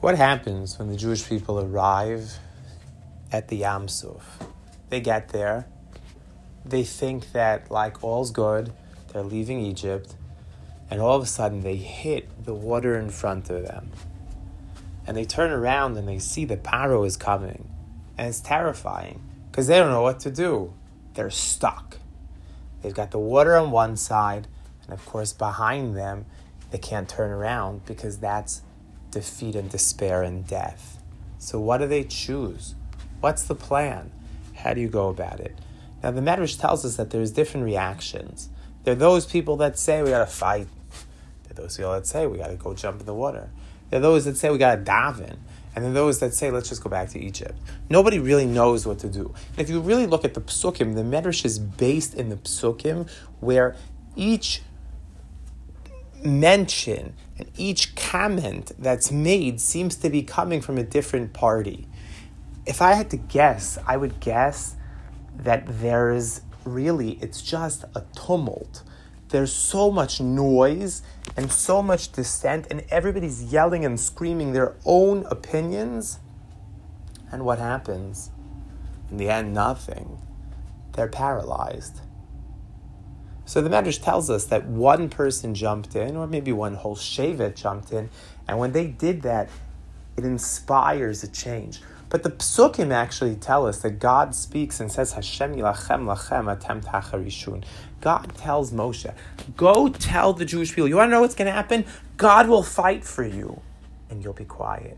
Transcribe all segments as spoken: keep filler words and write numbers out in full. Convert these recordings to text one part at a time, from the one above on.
What happens when the Jewish people arrive at the Yam Suf? They get there, they think that like all's good, they're leaving Egypt, and all of a sudden they hit the water in front of them. And they turn around and they see that Paro is coming. And it's terrifying, because they don't know what to do. They're stuck. They've got the water on one side, and of course behind them, they can't turn around because that's defeat and despair and death. So what do they choose? What's the plan? How do you go about it? Now the Medrash tells us that there's different reactions. There are those people that say we gotta fight. There are those people that say we gotta go jump in the water. There are those that say we gotta daven. And then those that say, let's just go back to Egypt. Nobody really knows what to do. And if you really look at the Psukim, the Medrash is based in the Psukim where each mention and each comment that's made seems to be coming from a different party. If I had to guess, I would guess that there's really, it's just a tumult. There's so much noise and so much dissent, and everybody's yelling and screaming their own opinions. And what happens? In the end, nothing. They're paralyzed. So the Medrash tells us that one person jumped in, or maybe one whole shevet jumped in, and when they did that, it inspires a change. But the Psukim actually tell us that God speaks and says, Hashem yilachem lachem atem tacharishun. God tells Moshe, go tell the Jewish people, you want to know what's going to happen? God will fight for you, and you'll be quiet.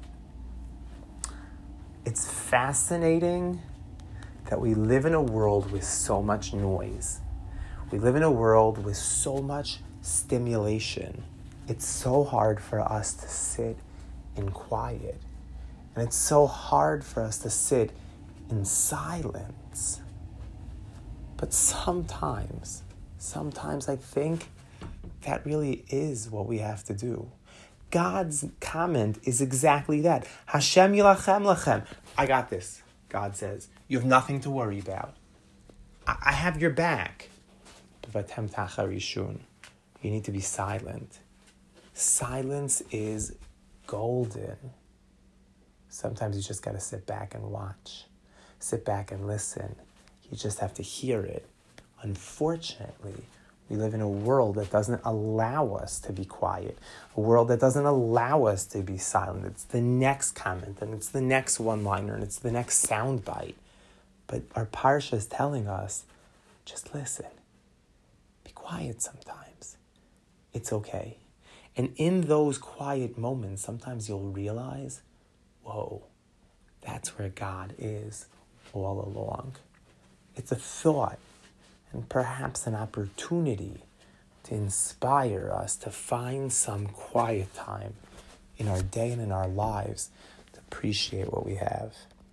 It's fascinating that we live in a world with so much noise. We live in a world with so much stimulation. It's so hard for us to sit in quiet. And it's so hard for us to sit in silence. But sometimes, sometimes I think that really is what we have to do. God's comment is exactly that. Hashem yilachem lachem. I got this, God says. You have nothing to worry about. I, I have your back. Vatem tacharishun. You need to be silent. Silence is golden. Sometimes you just got to sit back and watch. Sit back and listen. You just have to hear it. Unfortunately, we live in a world that doesn't allow us to be quiet. A world that doesn't allow us to be silent. It's the next comment, and it's the next one-liner, and it's the next soundbite. But our parsha is telling us, just listen. Be quiet sometimes. It's okay. And in those quiet moments, sometimes you'll realize, whoa, that's where God is all along. It's a thought and perhaps an opportunity to inspire us to find some quiet time in our day and in our lives to appreciate what we have.